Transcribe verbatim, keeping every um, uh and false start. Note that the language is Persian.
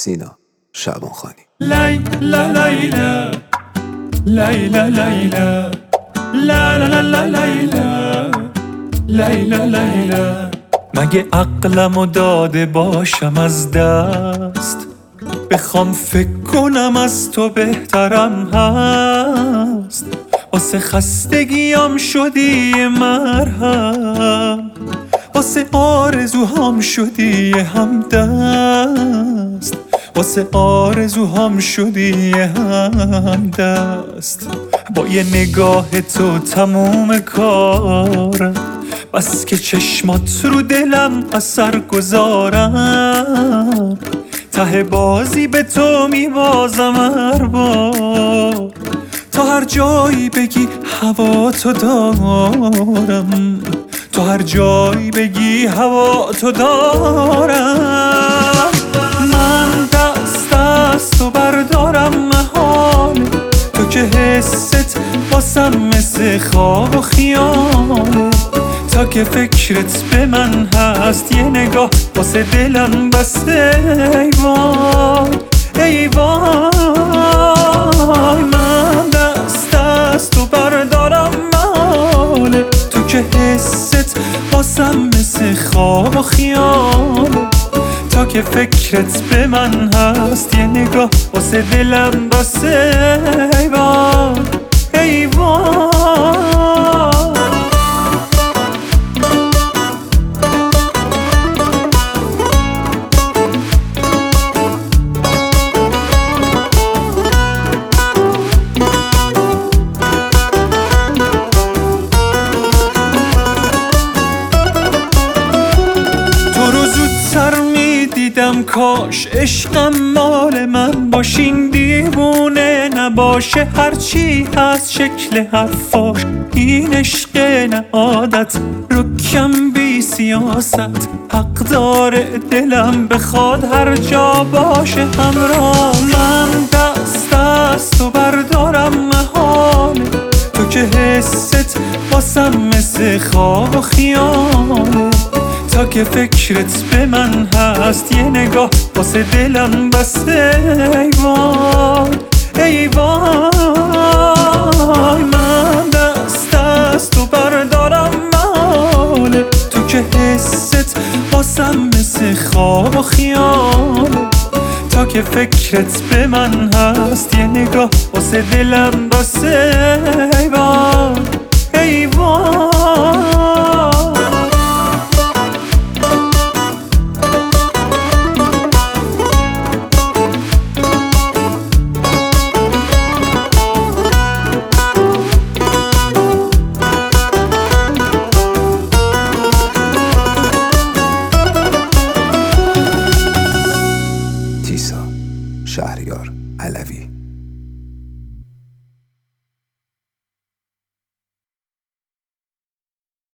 سینا شعبانخانی. لیلا لیلا لیلا لیلا لا لا لا لیلا لیلا لیلا مگه عقلمو داده باشم از دست، بخوام فکر کنم از تو بهترم هست. واسه خستگیام شدی مرهم، واسه آرزوهام شدی همدست، واسه آرزوهام شدی همدست. با یه نگاه تو تموم کارم، بس که چشمات رو دلم اثر گذارم. ته بازی به تو میبازم هر بار، تا هر جایی بگی هوا تو دارم، تو هر جایی بگی هوا تو دارم. من دست از تو بردارم محاله، تو که حست واسم مثل خواب و خیاله. تا که فکرت به من هست یه نگاه واسه دلم بسته. ای وای ای وای، من دست از تو بردارم محاله، تو که حست واسم مثل خواب و خیاله. تا که فکرت به من هست یه نگاه واسه دلم بسته. ای وای ای وای. دیدم کاش عشقم مال من باشین، دیوونه نباشه هرچی هست شکل حرفاش. این عشق نه عادت رکم بی سیاست، حق داره دلم بخواد هر جا باشه همراه. من دست از تو بردارم محاله، تو که حست واسم مثل خواب و خیاله. تا که فکرت به من هست یه نگاه واسه دلم بسته. ای وای ای وای، من دست از تو بردارم محاله، تو که حست واسم مثل خواب و خیاله. تا که فکرت به من هست یه نگاه واسه دلم بسته. ای وای